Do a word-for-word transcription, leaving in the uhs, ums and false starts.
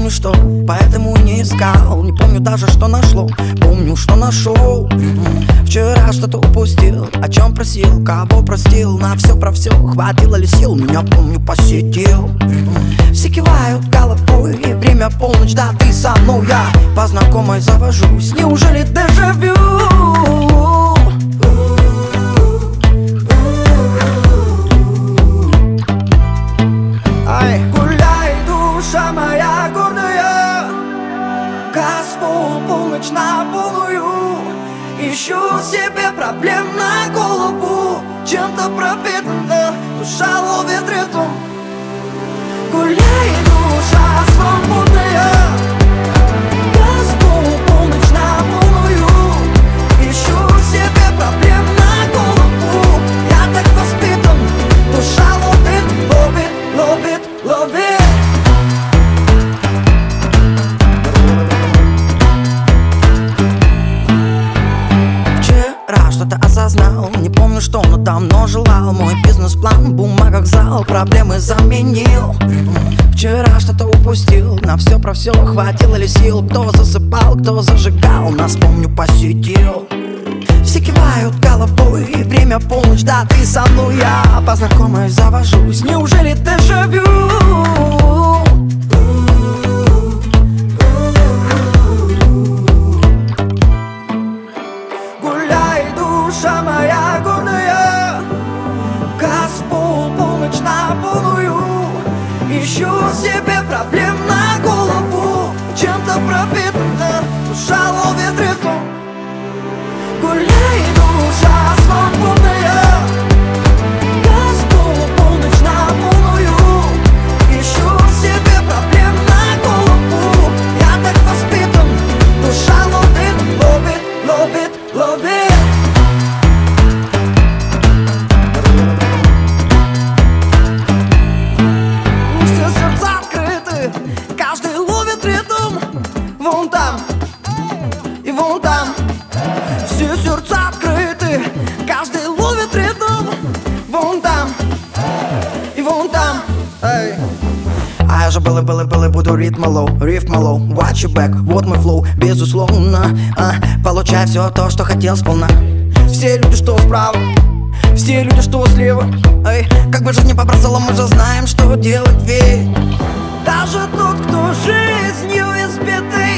помню что, поэтому и не искал. Не помню даже что нашло, помню что нашел. Вчера что-то упустил, о чем просил, кого простил. На все про все, хватило ли сил, меня помню посетил. Все кивают головой, время полночь, да ты со мной. Я по знакомой завожусь, неужели дежавю? Ай, гуляй, душа моя гордая, Господ, полночь на полную. Ищу себе проблем на голову, чем-то пропитана, душа ловит ритм. Гуляй, душа свободная, Господ, полночь на полную. Ищу себе проблем на голову, я так воспитан, душа ловит, ловит, ловит, ловит. Вчера что-то осознал, не помню что, но давно желал. Мой бизнес-план в бумагах зал, проблемы заменил. Вчера что-то упустил, на все про все, хватило ли сил. Кто засыпал, кто зажигал, нас помню посетил. Все кивают головой, время полночь, да ты со мной. Я по знакомой завожусь, неужели дежавю? Гуляй, душа моя гордая, Господ, полночь на полную. Ищу себе проблем на голову, чем-то пропитана, душа ловит ритм. Гуляй, душа свободная, Господ, полночь на полную. Ищу себе проблем на голову, я так воспитан, душа ловит, ловит, ловит, ловит. Все сердца открыты, каждый ловит ритм. Вон там и вон там. Все сердца открыты, каждый ловит ритм. Вон там и вон там. Эй. А я же был и был и был и буду ритм лоу, рифм лоу. Watch your back, вот мой флоу, безусловно. а, Получай все то, что хотел сполна. Все люди, что справа, все люди, что слева. Эй, как бы жизнь не побросала, мы же знаем, что делать. Ведь даже тот, кто жизнью избитый,